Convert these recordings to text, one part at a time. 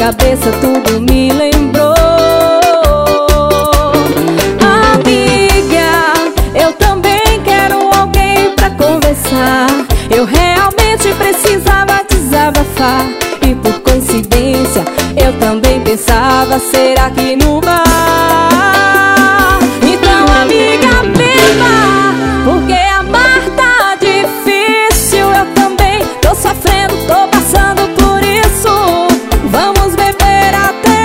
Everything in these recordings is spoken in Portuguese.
cabeça tudo me lembrou. Amiga, eu também quero alguém pra conversar. Eu realmente precisava desabafar. E por coincidência eu também pensava, será que no bar? Então amiga, beba, porque amar tá difícil. Eu também tô sofrendo, tô passando por isso. Vamos beber até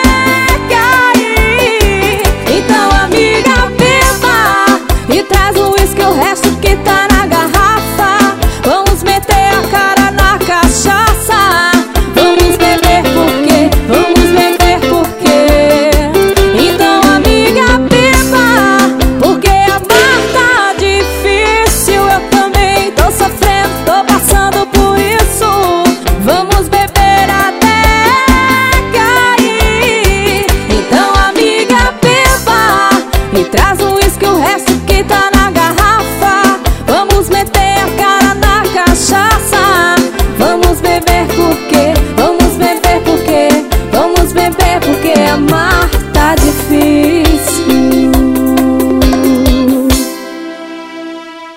cair. Então amiga, beba e traz o uísque, o resto que tá na garrafa. Vamos meter a cara na cachaça. Vamos beber porque, vamos beber porque. Então amiga, beba, porque amar tá difícil. Eu também tô sofrendo, tô passando por isso. Vamos beber até cair. Então amiga, beba e traz o uísque, o resto que tá na garrafa. Vamos meter a cara na cachaça. Vamos beber porque, vamos beber porque, vamos beber porque.